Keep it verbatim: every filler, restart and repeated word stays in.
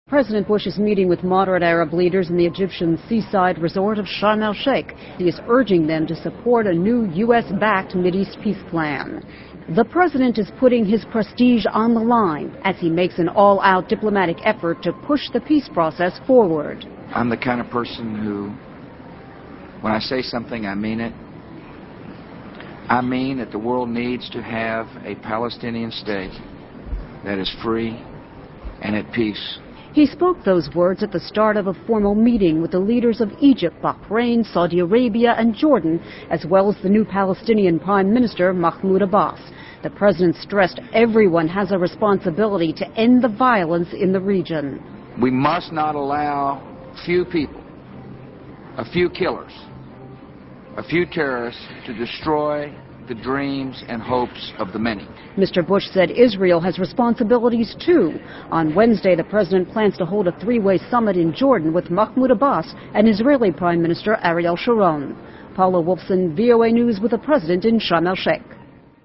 President Bush is meeting with moderate Arab leaders in the Egyptian seaside resort of Sharm el-Sheikh. He is urging them to support a new U S-backed Mideast peace plan. The president is putting his prestige on the line as he makes an all-out diplomatic effort to push the peace process forward. I'm the kind of person who, when I say something, I mean it. I mean that the world needs to have a Palestinian state that is free and at peace. He spoke those words at the start of a formal meeting with the leaders of Egypt, Bahrain, Saudi Arabia, and Jordan, as well as the new Palestinian Prime Minister, Mahmoud Abbas. The president stressed everyone has a responsibility to end the violence in the region. We must not allow few people, a few killers, a few terrorists to destroy the dreams and hopes of the many. Mister Bush said Israel has responsibilities too. On Wednesday, the president plans to hold a three-way summit in Jordan with Mahmoud Abbas and Israeli Prime Minister Ariel Sharon. Paula Wolfson, V O A News with the president in Sharm el-Sheikh.